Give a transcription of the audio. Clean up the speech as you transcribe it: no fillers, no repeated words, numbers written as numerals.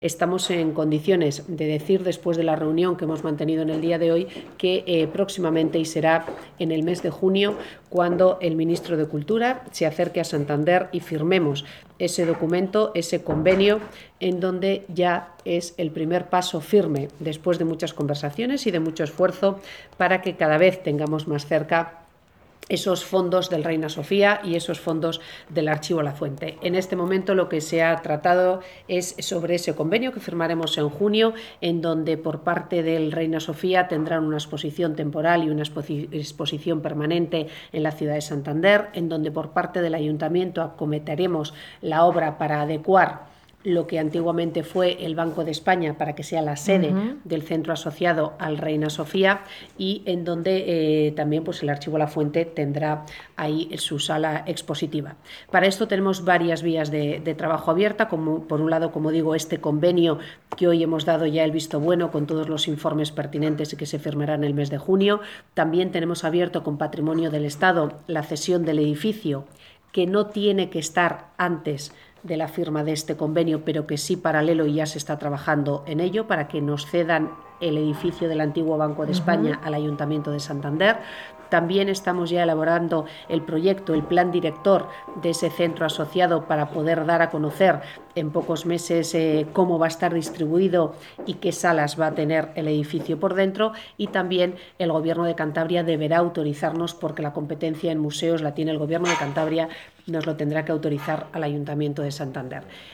Estamos en condiciones de decir, después de la reunión que hemos mantenido en el día de hoy, que próximamente, y será en el mes de junio, cuando el ministro de Cultura se acerque a Santander y firmemos ese documento, ese convenio, en donde ya es el primer paso firme, después de muchas conversaciones y de mucho esfuerzo, para que cada vez tengamos más cerca esos fondos del Reina Sofía y esos fondos del Archivo La Fuente. En este momento lo que se ha tratado es sobre ese convenio que firmaremos en junio, en donde por parte del Reina Sofía tendrán una exposición temporal y una exposición permanente en la ciudad de Santander, en donde por parte del Ayuntamiento acometeremos la obra para adecuar lo que antiguamente fue el Banco de España para que sea la sede del centro asociado al Reina Sofía, y en donde también pues, el Archivo La Fuente tendrá ahí su sala expositiva. Para esto tenemos varias vías de trabajo abierta, como por un lado, como digo, este convenio que hoy hemos dado ya el visto bueno con todos los informes pertinentes y que se firmará en el mes de junio. También tenemos abierto con Patrimonio del Estado la cesión del edificio, que no tiene que estar antes de la firma de este convenio, pero que sí paralelo, y ya se está trabajando en ello, para que nos cedan el edificio del antiguo Banco de España al Ayuntamiento de Santander. También estamos ya elaborando el proyecto, el plan director de ese centro asociado, para poder dar a conocer en pocos meses cómo va a estar distribuido y qué salas va a tener el edificio por dentro. Y también el Gobierno de Cantabria deberá autorizarnos, porque la competencia en museos la tiene el Gobierno de Cantabria, nos lo tendrá que autorizar al Ayuntamiento de Santander.